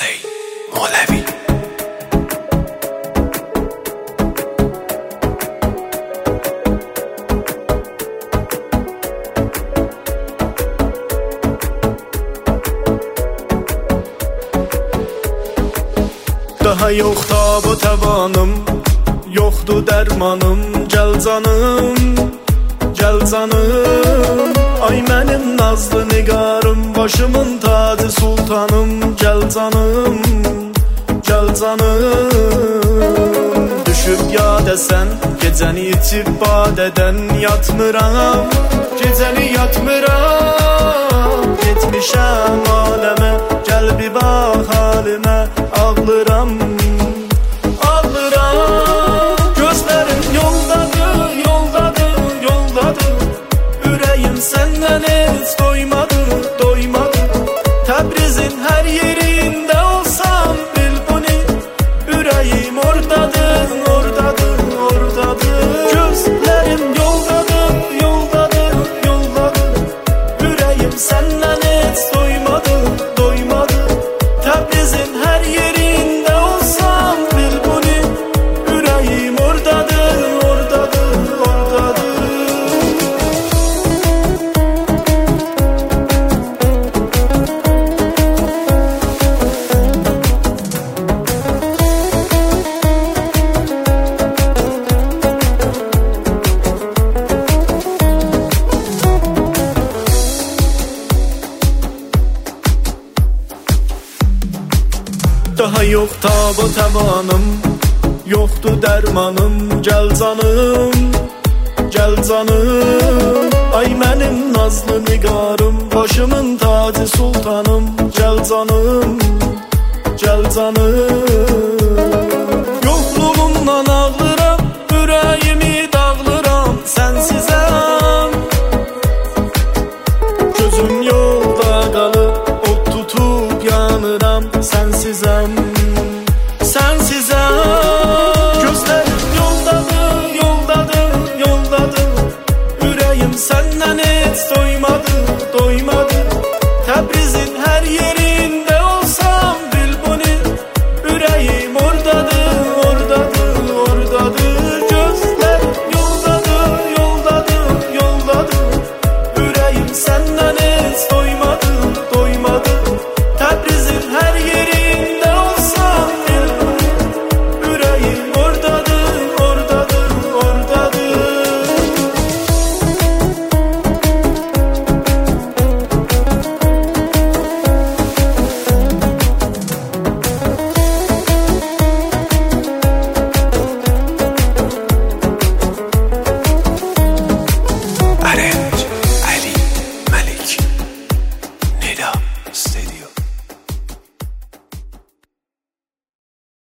حسین مولوی. Daha yox tab o tavanım, yoxdur dərmanım. Gəl canım, gəl canım. Ay mənim nazlı nigarım, başımın tacı sultanım. Gəl canım, gəl canım. Düşüb yad əsən, gecəni içib badədən yatmıram. Gecəni yatmıram, getmişəm aləmə. Gəl bir bax halimə, ağlıram, ağlıram. Gözlərim yoldadır, yoldadır, yoldadır. Ürəyim səndən heç doymadı, doymadı. Təbrizin hər yerində olsam bil bunu. Ürəyim ordadır, ordadır, ordadır. Gözlərim yoldadır, yoldadır, yoldadır. Ürəyim səndən heç doymadı, doymadı. Təbrizin hər yerində olsam bil bunu. Ürəyim ordadır, ordadır, ordadır. Daha yox tab o tavanım, yoxdur dərmanım. Gəl canım, gəl canım. Ay mənim nazlı nigarım, başımın tacı sultanım. Gəl canım, gəl canım. Yoxluğundan ağlıram, ürəyimi dağlıram. Sənsizəm, gözüm yolda qalıb, od tutub yanıram. Sənsizəm, sənsizəm. Gözlərim yoldadır, yoldadır, yoldadır. Ürəyim səndən heç doymadı, doymadı. Təbrizin hər yerində olsam bil bunu. Ürəyim ordadır, ordadır, ordadır. Gözlərim yoldadır, yoldadır, yoldadır. Ürəyim səndən heç doymadı, doymadı. Təbrizin hər yerində olsam bil bunu. Ürəyim ordadır, ordadır, ordadır. Arrange Ali Malik Nida Studio.